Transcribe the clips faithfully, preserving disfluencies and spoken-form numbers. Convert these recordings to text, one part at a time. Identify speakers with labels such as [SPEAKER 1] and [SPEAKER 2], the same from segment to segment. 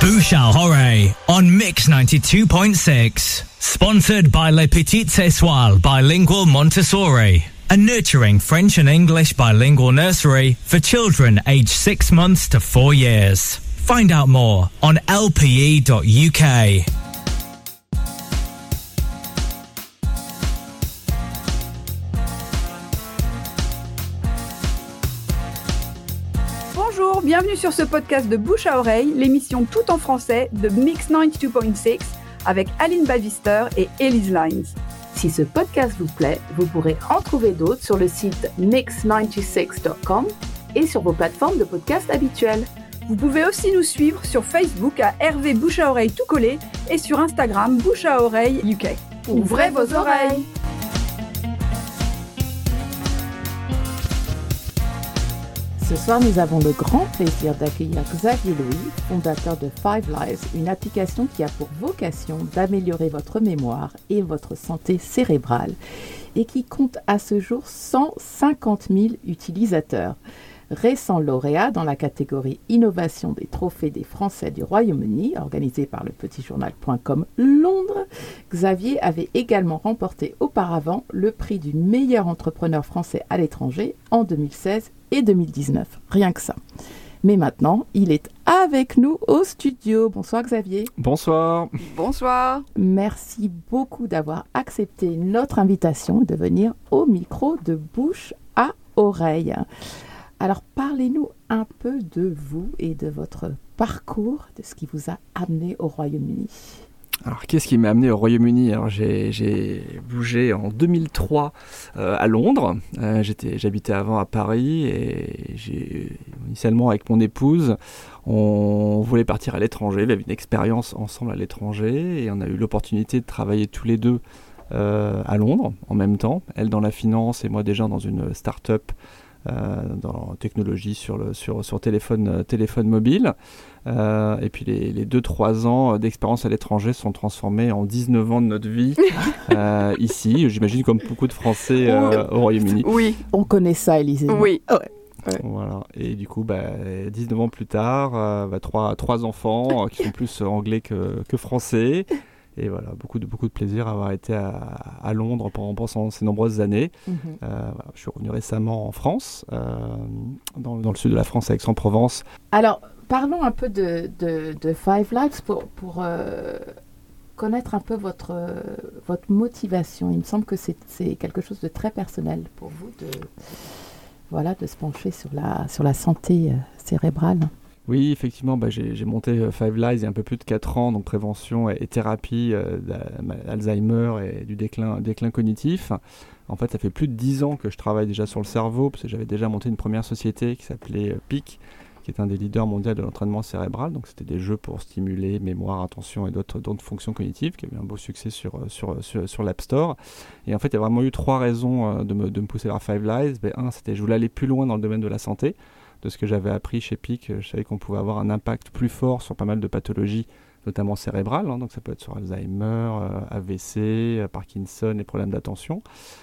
[SPEAKER 1] Bouche à oreille on Mix ninety-two point six. Sponsored by Les Petites Étoiles Bilingual Montessori, a nurturing French and English bilingual nursery for children aged six months to four years. Find out more on l p e dot u k.
[SPEAKER 2] Bonjour, bienvenue sur ce podcast de Bouche à oreille, l'émission tout en français de Mix ninety-two point six avec Aline Bavister et Elise Lines.
[SPEAKER 3] Si ce podcast vous plaît, vous pourrez en trouver d'autres sur le site mix ninety-six dot com et sur vos plateformes de podcast habituelles.
[SPEAKER 2] Vous pouvez aussi nous suivre sur Facebook à Hervé Bouche à oreille tout collé et sur Instagram Bouche à oreille U K.
[SPEAKER 3] Ouvrez vos oreilles. Ce soir, nous avons le grand plaisir d'accueillir Xavier Louis, fondateur de Five Lives, une application qui a pour vocation d'améliorer votre mémoire et votre santé cérébrale et qui compte à ce jour cent cinquante mille utilisateurs. Récent lauréat dans la catégorie Innovation des trophées des Français du Royaume-Uni, organisé par le petit journal point com Londres, Xavier avait également remporté auparavant le prix du meilleur entrepreneur français à l'étranger en deux mille seize et deux mille dix-neuf. Rien que ça. Mais maintenant, il est avec nous au studio. Bonsoir Xavier.
[SPEAKER 4] Bonsoir.
[SPEAKER 2] Bonsoir.
[SPEAKER 3] Merci beaucoup d'avoir accepté notre invitation et de venir au micro de Bouche à oreille. Alors, parlez-nous un peu de vous et de votre parcours, de ce qui vous a amené au Royaume-Uni.
[SPEAKER 4] Alors, qu'est-ce qui m'a amené au Royaume-Uni ? Alors, j'ai, j'ai bougé en deux mille trois euh, à Londres. Euh, j'étais, j'habitais avant à Paris et j'ai, initialement avec mon épouse, on voulait partir à l'étranger. Il y avait une expérience ensemble à l'étranger et on a eu l'opportunité de travailler tous les deux euh, à Londres en même temps. Elle dans la finance et moi déjà dans une start-up Euh, dans la technologie sur, le, sur, sur téléphone, euh, téléphone mobile. Euh, et puis les, les deux trois ans d'expérience à l'étranger sont transformés en dix-neuf ans de notre vie euh, ici, j'imagine comme beaucoup de Français euh, au Royaume-Uni.
[SPEAKER 2] Oui.
[SPEAKER 3] On connaît ça, Élise.
[SPEAKER 2] Oui.
[SPEAKER 3] Ouais. Ouais.
[SPEAKER 4] Voilà. Et du coup, bah, dix-neuf ans plus tard, euh, bah, trois, trois enfants euh, qui sont plus anglais que, que français. Et voilà, beaucoup de, beaucoup de plaisir à avoir été à, à Londres pendant, pendant ces nombreuses années. Mmh. Euh, voilà, je suis revenu récemment en France, euh, dans, dans le sud de la France, à Aix-en-Provence.
[SPEAKER 3] Alors, parlons un peu de, de, de Five Lives pour, pour euh, connaître un peu votre, euh, votre motivation. Il me semble que c'est, c'est quelque chose de très personnel pour vous, de, voilà, de se pencher sur la, sur la santé euh, cérébrale.
[SPEAKER 4] Oui, effectivement, bah, j'ai, j'ai monté euh, Five Lives il y a un peu plus de quatre ans, donc prévention et, et thérapie euh, d'Alzheimer et du déclin, déclin cognitif. En fait, ça fait plus de dix ans que je travaille déjà sur le cerveau, parce que j'avais déjà monté une première société qui s'appelait euh, P I C, qui est un des leaders mondiaux de l'entraînement cérébral. Donc, c'était des jeux pour stimuler mémoire, attention et d'autres, d'autres fonctions cognitives, qui a eu un beau succès sur, sur, sur, sur l'App Store. Et en fait, il y a vraiment eu trois raisons euh, de, me, de me pousser vers Five Lives. Ben, un, c'était je voulais aller plus loin dans le domaine de la santé. De ce que j'avais appris chez P I C, je savais qu'on pouvait avoir un impact plus fort sur pas mal de pathologies, notamment cérébrales, hein, donc ça peut être sur Alzheimer, euh, A V C, euh, Parkinson, les problèmes d'attention.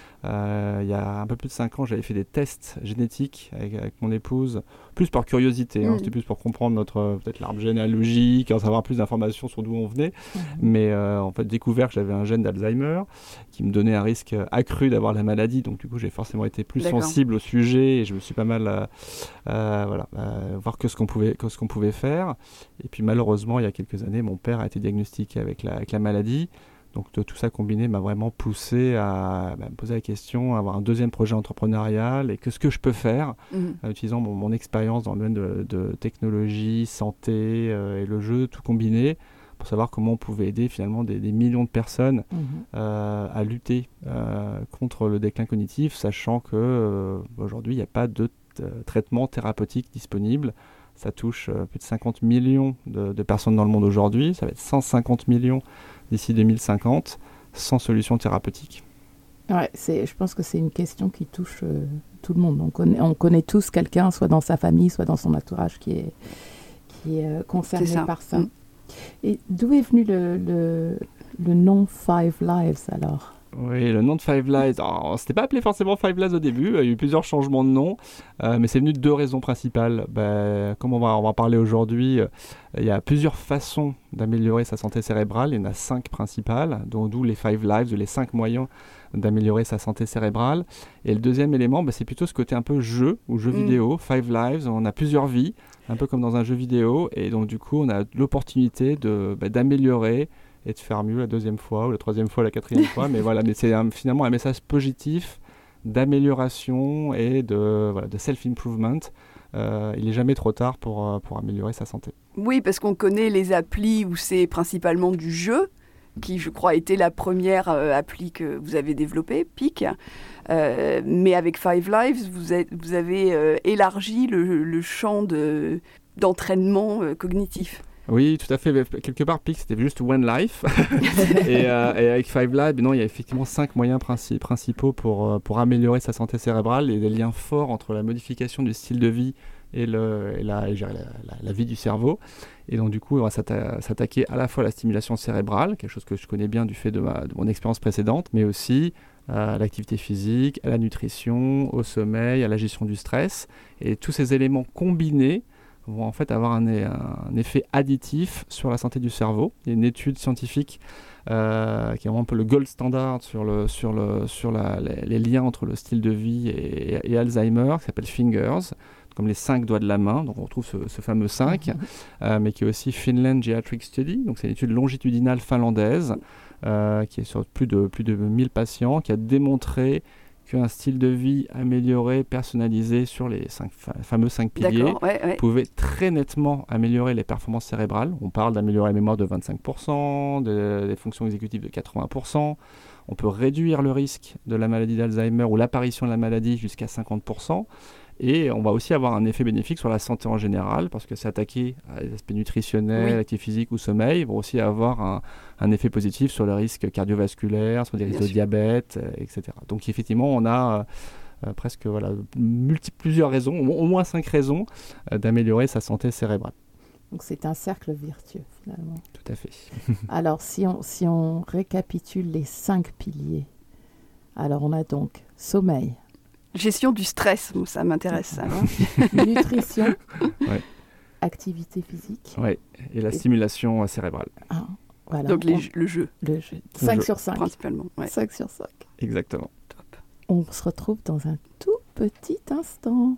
[SPEAKER 4] Euh, il y a un peu plus de cinq ans, j'avais fait des tests génétiques avec, avec mon épouse, plus par curiosité, hein, mmh. c'était plus pour comprendre notre, peut-être l'arbre généalogique, en savoir plus d'informations sur d'où on venait, mmh. mais euh, en fait découvert que j'avais un gène d'Alzheimer qui me donnait un risque accru d'avoir la maladie, donc du coup j'ai forcément été plus D'accord. sensible au sujet et je me suis pas mal euh, euh, voilà, euh, voir que ce qu'on pouvait, que ce qu'on pouvait faire. Et puis malheureusement il y a quelques années mon père a été diagnostiqué avec la, avec la maladie. Donc de, tout ça combiné m'a vraiment poussé à bah, me poser la question, à avoir un deuxième projet entrepreneurial et qu'est-ce que je peux faire mmh. en utilisant mon, mon expérience dans le domaine de, de technologie, santé euh, et le jeu, tout combiné, pour savoir comment on pouvait aider finalement des, des millions de personnes mmh. euh, à lutter euh, contre le déclin cognitif, sachant qu'aujourd'hui euh, il n'y a pas de t- traitement thérapeutique disponible. Ça touche euh, plus de cinquante millions de, de personnes dans le monde aujourd'hui, ça va être cent cinquante millions d'ici deux mille cinquante, sans solution thérapeutique.
[SPEAKER 3] Ouais, c'est, je pense que c'est une question qui touche euh, tout le monde. On connaît, on connaît tous quelqu'un, soit dans sa famille, soit dans son entourage, qui est, qui est euh, concerné ça. par ça. Mmh. Et d'où est venu le, le, le nom Five Lives alors ?
[SPEAKER 4] Oui, le nom de Five Lives, alors, c'était pas appelé forcément Five Lives au début, il y a eu plusieurs changements de nom, euh, mais c'est venu de deux raisons principales. Ben, comme on va, on va en parler aujourd'hui, euh, il y a plusieurs façons d'améliorer sa santé cérébrale, il y en a cinq principales, dont d'où les Five Lives, les cinq moyens d'améliorer sa santé cérébrale. Et le deuxième élément, ben, c'est plutôt ce côté un peu jeu ou jeu mmh. vidéo, Five Lives, on a plusieurs vies, un peu comme dans un jeu vidéo, et donc du coup on a l'opportunité de, ben, d'améliorer et de faire mieux la deuxième fois, ou la troisième fois, la quatrième fois. Mais voilà, mais c'est un, finalement un message positif d'amélioration et de, voilà, de self-improvement. Euh, il n'est jamais trop tard pour, pour améliorer sa santé.
[SPEAKER 2] Oui, parce qu'on connaît les applis où c'est principalement du jeu, qui, je crois, était la première euh, appli que vous avez développée, Pic. Euh, mais avec Five Lives, vous, êtes, vous avez euh, élargi le, le champ de, d'entraînement euh, cognitif.
[SPEAKER 4] Oui, tout à fait. Quelque part, Pic, c'était juste One Life. et, euh, et avec Five Lives, non, il y a effectivement cinq moyens princi- principaux pour, pour améliorer sa santé cérébrale et des liens forts entre la modification du style de vie et, le, et, la, et la, la, la vie du cerveau. Et donc, du coup, on va s'atta- s'attaquer à la fois à la stimulation cérébrale, quelque chose que je connais bien du fait de, ma, de mon expérience précédente, mais aussi à l'activité physique, à la nutrition, au sommeil, à la gestion du stress. Et tous ces éléments combinés vont en fait avoir un, un effet additif sur la santé du cerveau. Il y a une étude scientifique euh, qui est vraiment un peu le gold standard sur, le, sur, le, sur la, les, les liens entre le style de vie et, et Alzheimer, qui s'appelle Fingers, comme les cinq doigts de la main. Donc on retrouve ce, ce fameux cinq, mmh. euh, mais qui est aussi Finland Geriatric Study. Donc c'est une étude longitudinale finlandaise euh, qui est sur plus de, plus de mille patients, qui a démontré qu'un style de vie amélioré, personnalisé sur les cinq, fa- fameux cinq piliers
[SPEAKER 2] ouais, ouais.
[SPEAKER 4] pouvait très nettement améliorer les performances cérébrales. On parle d'améliorer la mémoire de vingt-cinq pour cent, de, des fonctions exécutives de quatre-vingts pour cent. On peut réduire le risque de la maladie d'Alzheimer ou l'apparition de la maladie jusqu'à cinquante pour cent. Et on va aussi avoir un effet bénéfique sur la santé en général, parce que s'attaquer à des aspects nutritionnels, oui. activité physique ou sommeil, va aussi avoir un, un effet positif sur le risque cardiovasculaire, sur des risques de diabète, euh, et cetera. Donc effectivement, on a euh, presque voilà, multi- plusieurs raisons, au, au moins cinq raisons euh, d'améliorer sa santé cérébrale.
[SPEAKER 3] Donc c'est un cercle vertueux finalement.
[SPEAKER 4] Tout à fait.
[SPEAKER 3] Alors si on, si on récapitule les cinq piliers, alors on a donc sommeil.
[SPEAKER 2] Gestion du stress, ça m'intéresse. Ça,
[SPEAKER 3] nutrition, ouais. Activité physique.
[SPEAKER 4] Oui, et la et... stimulation cérébrale. Ah,
[SPEAKER 2] voilà. Donc les, on... le jeu.
[SPEAKER 3] Le jeu. cinq sur cinq.
[SPEAKER 2] Principalement. Ouais.
[SPEAKER 3] cinq sur cinq.
[SPEAKER 4] Exactement.
[SPEAKER 2] Top.
[SPEAKER 3] On se retrouve dans un tout petit instant.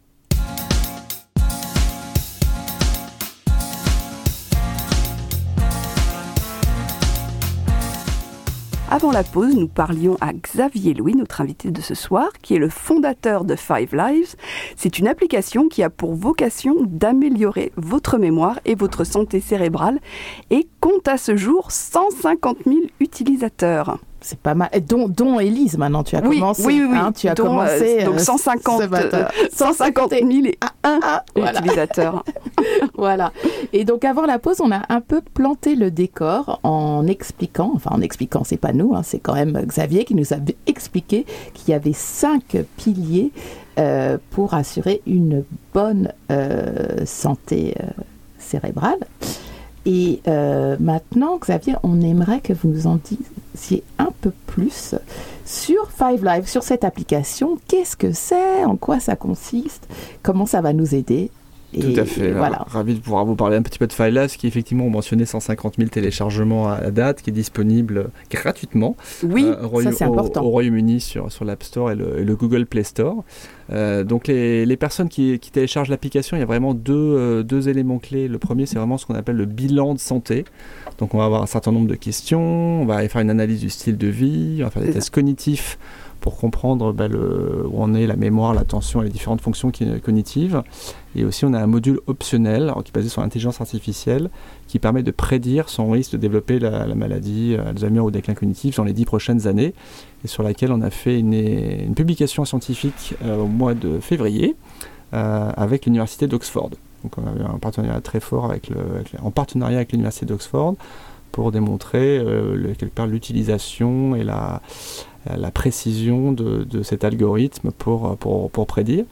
[SPEAKER 2] Avant la pause, nous parlions à Xavier Louis, notre invité de ce soir, qui est le fondateur de Five Lives. C'est une application qui a pour vocation d'améliorer votre mémoire et votre santé cérébrale et compte à ce jour cent cinquante mille utilisateurs.
[SPEAKER 3] C'est pas mal. Et dont, dont Élise, maintenant, tu as
[SPEAKER 2] oui,
[SPEAKER 3] commencé.
[SPEAKER 2] Oui, oui, oui.
[SPEAKER 3] Hein, tu as
[SPEAKER 2] dont,
[SPEAKER 3] commencé.
[SPEAKER 2] Euh, donc cent cinquante, euh, cent cinquante mille et un ah, voilà. utilisateurs.
[SPEAKER 3] Voilà. Et donc, avant la pause, on a un peu planté le décor en expliquant, enfin en expliquant, c'est pas nous, hein, c'est quand même Xavier qui nous a expliqué qu'il y avait cinq piliers euh, pour assurer une bonne euh, santé euh, cérébrale. Et euh, maintenant, Xavier, on aimerait que vous nous en disiez un peu plus sur Five Lives, sur cette application. Qu'est-ce que c'est ? En quoi ça consiste ? Comment ça va nous aider ?
[SPEAKER 4] Et, Tout à fait. Voilà. Ravi de pouvoir vous parler un petit peu de Five Lives, qui effectivement ont mentionné cent cinquante mille téléchargements à date, qui est disponible gratuitement
[SPEAKER 3] oui, euh, Roy- ça c'est
[SPEAKER 4] au,
[SPEAKER 3] important.
[SPEAKER 4] au Royaume-Uni sur, sur l'App Store et le, et le Google Play Store. Euh, donc les, les personnes qui, qui téléchargent l'application, il y a vraiment deux, euh, deux éléments clés. Le premier, c'est vraiment ce qu'on appelle le bilan de santé. Donc on va avoir un certain nombre de questions, on va aller faire une analyse du style de vie, on va faire des tests cognitifs pour comprendre bah, le, où en est la mémoire, l'attention et les différentes fonctions qui, cognitives. Et aussi, on a un module optionnel alors, qui est basé sur l'intelligence artificielle qui permet de prédire son risque de développer la, la maladie Alzheimer ou déclin cognitif dans les dix prochaines années et sur laquelle on a fait une, une publication scientifique euh, au mois de février euh, avec l'université d'Oxford. Donc, on avait un partenariat très fort avec le, avec, en partenariat avec l'université d'Oxford pour démontrer euh, le, quelque part l'utilisation et la la précision de, de cet algorithme pour, pour, pour prédire.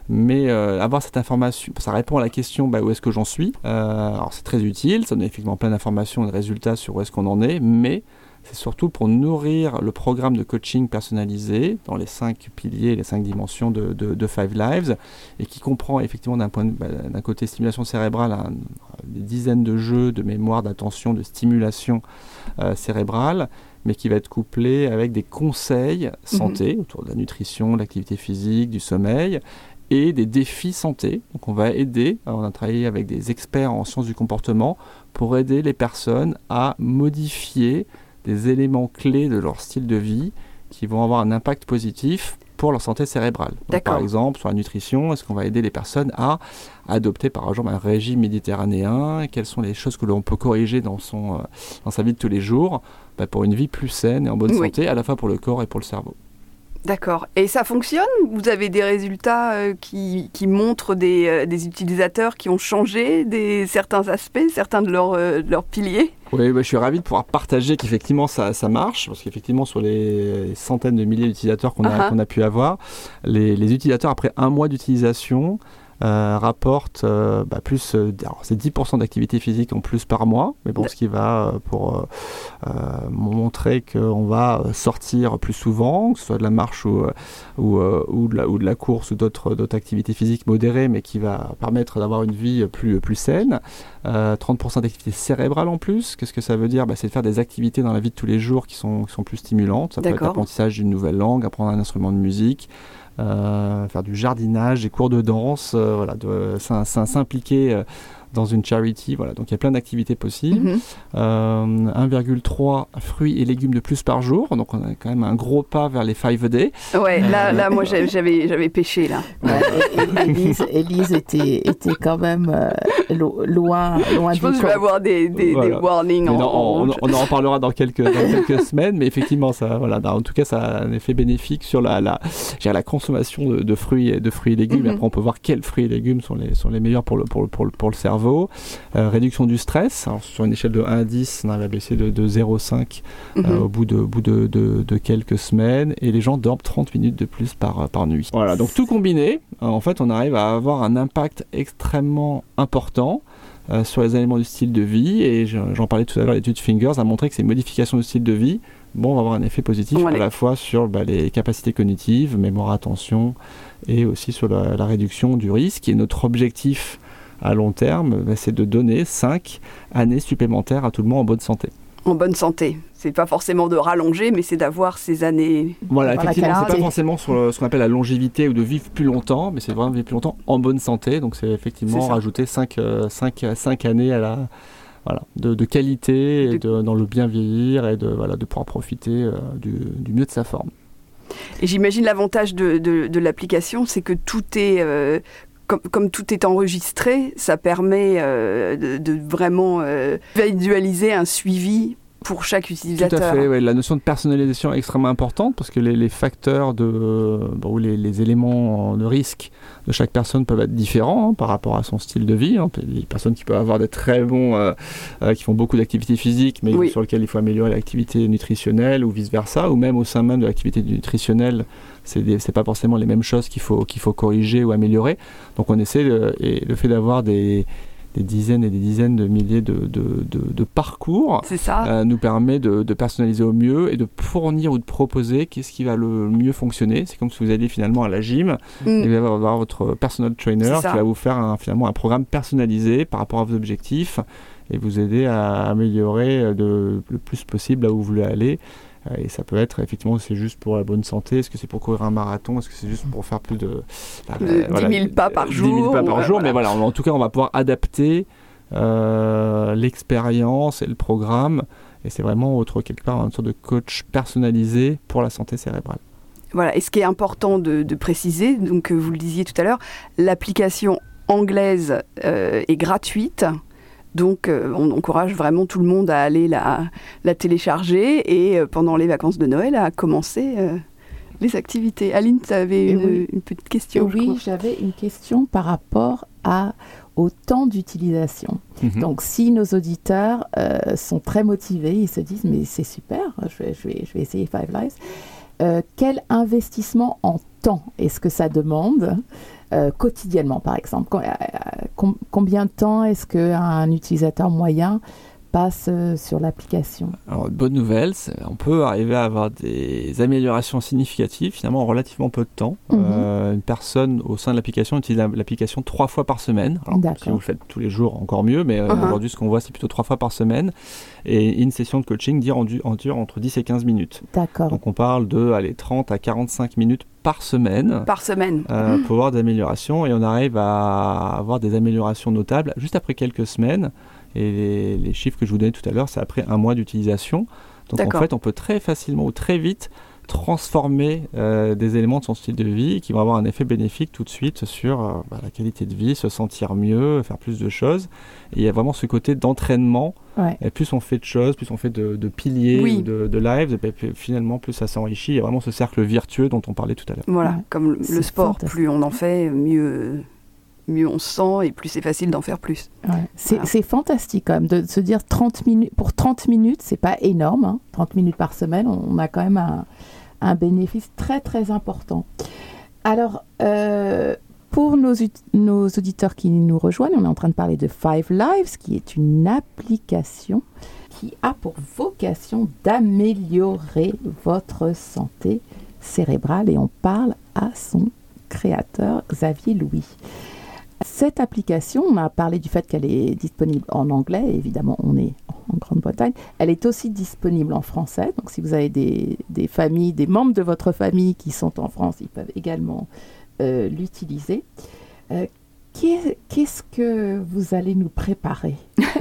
[SPEAKER 4] mais euh, avoir cette information, ça répond à la question bah, où est-ce que j'en suis. Euh, alors c'est très utile, ça donne effectivement plein d'informations et de résultats sur où est-ce qu'on en est, mais c'est surtout pour nourrir le programme de coaching personnalisé dans les cinq piliers, les cinq dimensions de, de, de Five Lives, et qui comprend effectivement d'un, point de, bah, d'un côté stimulation cérébrale, un, des dizaines de jeux de mémoire, d'attention, de stimulation euh, cérébrale, mais qui va être couplé avec des conseils santé mmh. autour de la nutrition, de l'activité physique, du sommeil, et des défis santé. Donc on va aider, on a travaillé avec des experts en sciences du comportement pour aider les personnes à modifier des éléments clés de leur style de vie qui vont avoir un impact positif pour leur santé cérébrale. Donc, par exemple, sur la nutrition, est-ce qu'on va aider les personnes à adopter par exemple un régime méditerranéen? Quelles sont les choses que l'on peut corriger dans, son, euh, dans sa vie de tous les jours bah, pour une vie plus saine et en bonne oui. santé, à la fois pour le corps et pour le cerveau.
[SPEAKER 2] D'accord. Et ça fonctionne? Vous avez des résultats euh, qui, qui montrent des, euh, des utilisateurs qui ont changé des, certains aspects, certains de, leur, euh, de leurs piliers?
[SPEAKER 4] Oui, bah, je suis ravi de pouvoir partager qu'effectivement ça, ça marche, parce qu'effectivement sur les centaines de milliers d'utilisateurs qu'on a, uh-huh. qu'on a pu avoir, les, les utilisateurs après un mois d'utilisation Euh, rapporte euh, bah, plus, euh, alors c'est dix pour cent d'activité physique en plus par mois, mais bon, ce qui va euh, pour euh, euh, montrer qu'on va sortir plus souvent, que ce soit de la marche ou, ou, euh, ou, de, la, ou de la course ou d'autres, d'autres activités physiques modérées, mais qui va permettre d'avoir une vie plus, plus saine. Euh, trente pour cent d'activité cérébrale en plus. Qu'est-ce que ça veut dire? Bah, c'est de faire des activités dans la vie de tous les jours qui sont, qui sont plus stimulantes. Ça D'accord. peut être l'apprentissage d'une nouvelle langue, apprendre un instrument de musique, Euh, faire du jardinage, des cours de danse, euh, voilà, de, s'im- s'impliquer euh, dans une charity, voilà. Donc il y a plein d'activités possibles. Mm-hmm. Euh, un virgule trois fruits et légumes de plus par jour, donc on a quand même un gros pas vers les five a day.
[SPEAKER 2] Ouais, là, là moi j'avais, j'avais pêché là.
[SPEAKER 3] Ouais, et, et, Élise, Élise était, était quand même euh, lo, loin, loin.
[SPEAKER 2] Je pense que je vais avoir des, des, voilà. des warnings en,
[SPEAKER 4] non, on, on, on en reparlera dans quelques, dans quelques semaines, mais effectivement, ça, voilà, en tout cas, ça a un effet bénéfique sur la, la, la consommation de, de, fruits et, de fruits et légumes. Mm-hmm. Après, on peut voir quels fruits et légumes sont les, sont les meilleurs pour le, pour le, pour le, pour le cerveau. Euh, réduction du stress. Alors, sur une échelle de un à dix, on arrive à baisser de, de zéro virgule cinq mm-hmm. euh, au bout, de, bout de, de, de quelques semaines. Et les gens dorment trente minutes de plus par, par nuit. Voilà, donc tout combiné, euh, en fait, on arrive à avoir un impact extrêmement important euh, sur les éléments du style de vie. Et j'en parlais tout à l'heure, l'étude Fingers a montré que ces modifications du style de vie bon, vont avoir un effet positif ouais. à la fois sur bah, les capacités cognitives, mémoire, attention, et aussi sur la, la réduction du risque. Et notre objectif à long terme, bah, c'est de donner cinq années supplémentaires à tout le monde en bonne santé.
[SPEAKER 2] En bonne santé. C'est pas forcément de rallonger, mais c'est d'avoir ces années.
[SPEAKER 4] Voilà, effectivement, c'est pas forcément sur le, ce qu'on appelle la longévité ou de vivre plus longtemps, mais c'est vraiment de vivre plus longtemps en bonne santé. Donc c'est effectivement c'est rajouter cinq années à la, voilà, de, de qualité, de... Et de, dans le bien vieillir et de, voilà, de pouvoir profiter euh, du, du mieux de sa forme.
[SPEAKER 2] Et j'imagine l'avantage de, de, de l'application, c'est que tout est... Euh, Comme, comme tout est enregistré, ça permet euh, de, de vraiment euh, visualiser un suivi pour chaque utilisateur.
[SPEAKER 4] Tout à fait, ouais. La notion de personnalisation est extrêmement importante parce que les, les facteurs de, bon, les, les éléments de risque de chaque personne peuvent être différents hein, par rapport à son style de vie. Hein. Les personnes qui peuvent avoir des très bons, euh, euh, qui font beaucoup d'activités physiques, mais oui. sur lesquelles il faut améliorer l'activité nutritionnelle ou vice-versa, ou même au sein même de l'activité nutritionnelle, c'est, des, c'est pas forcément les mêmes choses qu'il faut, qu'il faut corriger ou améliorer. Donc on essaie, de, et le fait d'avoir des des dizaines et des dizaines de milliers de, de, de, de parcours euh, nous permet de, de personnaliser au mieux et de fournir ou de proposer qu'est-ce qui va le mieux fonctionner. C'est comme si vous alliez finalement à la gym mm. et vous allez avoir votre personal trainer qui va vous faire un, finalement un programme personnalisé par rapport à vos objectifs et vous aider à améliorer de, le plus possible là où vous voulez aller. Et ça peut être, effectivement, c'est juste pour la bonne santé, est-ce que c'est pour courir un marathon, est-ce que c'est juste pour faire plus de...
[SPEAKER 2] Euh, voilà, dix mille pas par jour.
[SPEAKER 4] dix mille pas par
[SPEAKER 2] ouais,
[SPEAKER 4] jour,
[SPEAKER 2] voilà.
[SPEAKER 4] Mais voilà, en tout cas, on va pouvoir adapter euh, l'expérience et le programme, et c'est vraiment autre quelque part une sorte de coach personnalisé pour la santé cérébrale.
[SPEAKER 2] Voilà, et ce qui est important de, de préciser, donc vous le disiez tout à l'heure, l'application anglaise euh, est gratuite. Donc, euh, on encourage vraiment tout le monde à aller la, la télécharger et euh, pendant les vacances de Noël à commencer euh, les activités. Aline, tu avais une, oui. une petite question.
[SPEAKER 3] Oui, j'avais une question par rapport à, au temps d'utilisation. Mm-hmm. Donc, si nos auditeurs euh, sont très motivés, ils se disent « mais c'est super, je vais, je vais, je vais essayer Five Lives », euh, quel investissement en temps est-ce que ça demande ? euh, quotidiennement, par exemple. Com- com- combien de temps est-ce qu'un utilisateur moyen passe euh, sur l'application?
[SPEAKER 4] Alors, une bonne nouvelle, c'est, on peut arriver à avoir des améliorations significatives, finalement en relativement peu de temps.
[SPEAKER 3] Mm-hmm.
[SPEAKER 4] Euh, une personne au sein de l'application utilise l'application trois fois par semaine. Alors,
[SPEAKER 3] D'accord.
[SPEAKER 4] si vous le faites tous les jours, encore mieux, mais euh,
[SPEAKER 2] Uh-huh.
[SPEAKER 4] aujourd'hui, ce qu'on voit, c'est plutôt trois fois par semaine. Et une session de coaching dure, en du- en dure entre dix et quinze minutes.
[SPEAKER 3] D'accord.
[SPEAKER 4] Donc, on parle de allez, trente à quarante-cinq minutes par semaine.
[SPEAKER 2] Par semaine.
[SPEAKER 4] Euh, pour avoir des améliorations, et on arrive à avoir des améliorations notables juste après quelques semaines. Et les, les chiffres que je vous donnais tout à l'heure, c'est après un mois d'utilisation. Donc
[SPEAKER 2] D'accord.
[SPEAKER 4] en fait, on peut très facilement ou très vite transformer euh, des éléments de son style de vie qui vont avoir un effet bénéfique tout de suite sur euh, bah, la qualité de vie, se sentir mieux, faire plus de choses. Et il y a vraiment ce côté d'entraînement.
[SPEAKER 3] Ouais.
[SPEAKER 4] Et plus on fait de choses, plus on fait de, de piliers
[SPEAKER 2] Oui.
[SPEAKER 4] ou de, de lives, et puis finalement plus ça s'enrichit. Il y a vraiment ce cercle vertueux dont on parlait tout à l'heure.
[SPEAKER 2] Voilà,
[SPEAKER 3] Ouais.
[SPEAKER 2] comme le,
[SPEAKER 3] C'est
[SPEAKER 2] le sport,
[SPEAKER 3] fantastique.
[SPEAKER 2] plus on en fait, mieux, mieux on se sent et plus c'est facile d'en faire plus.
[SPEAKER 3] Ouais. C'est,
[SPEAKER 2] Voilà.
[SPEAKER 3] c'est fantastique quand même de se dire trente minutes. Pour trente minutes, c'est pas énorme. Hein. trente minutes par semaine, on, on a quand même un, un bénéfice très très important. Alors, euh, pour nos, ut- nos auditeurs qui nous rejoignent, on est en train de parler de Five Lives, qui est une application qui a pour vocation d'améliorer votre santé cérébrale, et on parle à son créateur, Xavier Louis. Cette application, on a parlé du fait qu'elle est disponible en anglais, évidemment on est en Grande-Bretagne, elle est aussi disponible en français, donc si vous avez des, des familles, des membres de votre famille qui sont en France, ils peuvent également euh, l'utiliser. Euh, qu'est- qu'est-ce que vous allez nous préparer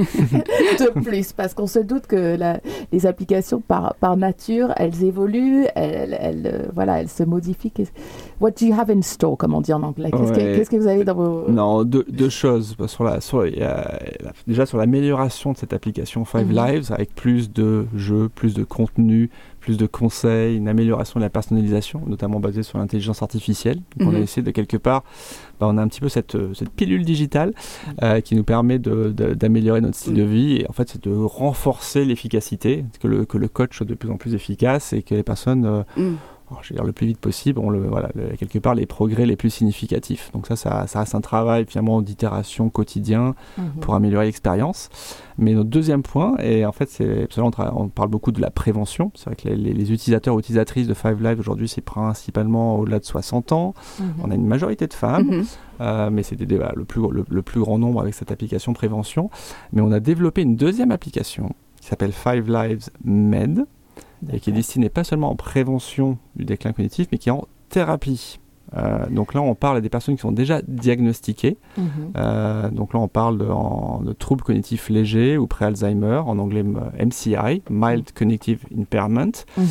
[SPEAKER 3] de plus? Parce qu'on se doute que la- les applications par, par nature, elles évoluent, elles, elles, euh, voilà, elles se modifient. Qu'est- What do you have in store, comme on dit en anglais? Qu'est-ce, que,
[SPEAKER 4] Ouais.
[SPEAKER 3] qu'est-ce que vous avez dans vos...
[SPEAKER 4] Non, deux, deux choses. Sur la, sur, il y a, la- déjà sur l'amélioration de cette application Five
[SPEAKER 3] Mhm.
[SPEAKER 4] Lives, avec plus de jeux, plus de contenu, plus de conseils, une amélioration de la personnalisation, notamment basée sur l'intelligence artificielle. Donc on a
[SPEAKER 2] Mhm.
[SPEAKER 4] essayé de quelque part, bah, on a un petit peu cette, euh, cette pilule digitale euh, qui nous permet de, de- d'améliorer notre style
[SPEAKER 2] Mhm.
[SPEAKER 4] de vie. Et en fait, c'est de renforcer l'efficacité, que le, que le coach soit de plus en plus efficace et que les personnes... euh,
[SPEAKER 2] Mm.
[SPEAKER 4] alors, je vais dire le plus vite possible, on le, voilà, le- quelque part les progrès les plus significatifs. Donc ça, ça, ça reste un travail finalement d'itération quotidien
[SPEAKER 3] Mhm.
[SPEAKER 4] pour améliorer l'expérience. Mais notre deuxième point, et en fait, c'est, parce que là, on, tra- on parle beaucoup de la prévention. C'est vrai que les, les- les utilisateurs ou utilisatrices de Five Live aujourd'hui, c'est principalement au-delà de soixante ans.
[SPEAKER 3] Mhm.
[SPEAKER 4] On a une majorité de femmes,
[SPEAKER 2] Mhm.
[SPEAKER 4] euh, mais c'est des- des- voilà, le, plus, le, le plus grand nombre avec cette application prévention. Mais on a développé une deuxième application qui s'appelle Five Lives Med, et qui est destinée pas seulement en prévention du déclin cognitif, mais qui est en thérapie. Euh, donc là, on parle à des personnes qui sont déjà diagnostiquées.
[SPEAKER 3] Mhm.
[SPEAKER 4] Euh, donc là, on parle de, en- de troubles cognitifs légers ou pré-Alzheimer, en anglais M C I, Mild Cognitive Impairment.
[SPEAKER 3] Mhm.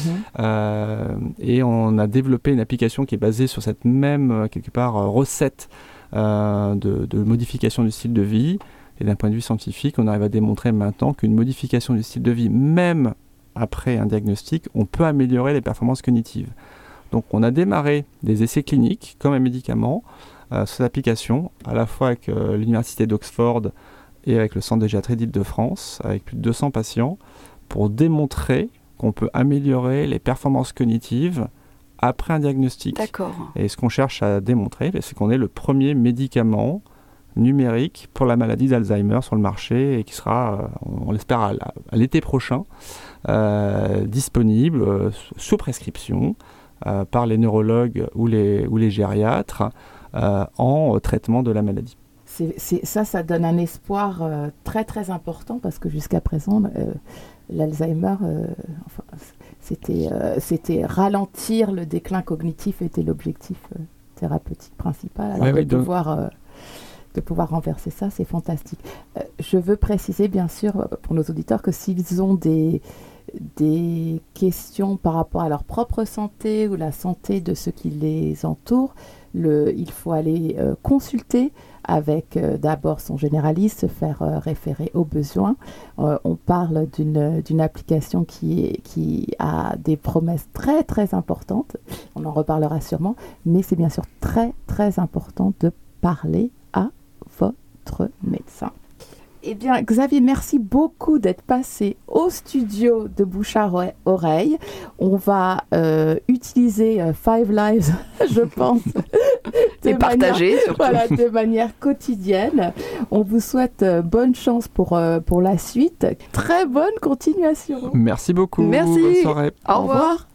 [SPEAKER 4] Euh, et on a développé une application qui est basée sur cette même, euh, quelque part, euh, recette euh, de, de modification du style de vie. Et d'un point de vue scientifique, on arrive à démontrer maintenant qu'une modification du style de vie, même après un diagnostic, on peut améliorer les performances cognitives. Donc on a démarré des essais cliniques comme un médicament euh, sur l'application, à la fois avec euh, l'université d'Oxford et avec le centre de pédiatrie d'Île-de-France, avec plus de deux cents patients, pour démontrer qu'on peut améliorer les performances cognitives après un diagnostic.
[SPEAKER 2] D'accord.
[SPEAKER 4] Et ce qu'on cherche à démontrer, c'est qu'on est le premier médicament numérique pour la maladie d'Alzheimer sur le marché et qui sera, euh, on l'espère, à, à l'été prochain, euh, disponible euh, sous prescription euh, par les neurologues ou les, ou les gériatres euh, en euh, traitement de la maladie.
[SPEAKER 3] C'est, c'est, ça, ça donne un espoir euh, très très important parce que jusqu'à présent, euh, l'Alzheimer, euh, enfin, c'était, euh, c'était ralentir le déclin cognitif était l'objectif euh, thérapeutique principal. Alors
[SPEAKER 4] Ouais,
[SPEAKER 3] de,
[SPEAKER 4] oui, donc-
[SPEAKER 3] pouvoir, euh, de pouvoir renverser ça, c'est fantastique. Euh, je veux préciser bien sûr pour nos auditeurs que s'ils ont des, des questions par rapport à leur propre santé ou la santé de ceux qui les entourent, le, il faut aller euh, consulter avec euh, d'abord son généraliste, se faire euh, référer aux besoins. Euh, on parle d'une, d'une application qui, est, qui a des promesses très très importantes, on en reparlera sûrement, mais c'est bien sûr très très important de parler à votre médecin. Eh bien, Xavier, merci beaucoup d'être passé au studio de Bouchard-Oreille. On va euh, utiliser euh, Five Lives, je pense,
[SPEAKER 2] Et partager,
[SPEAKER 3] manière,
[SPEAKER 2] surtout.
[SPEAKER 3] Voilà, de manière quotidienne. On vous souhaite euh, bonne chance pour, euh, pour la suite. Très bonne continuation.
[SPEAKER 4] Merci beaucoup.
[SPEAKER 2] Merci.
[SPEAKER 4] Bonne soirée.
[SPEAKER 2] Au revoir.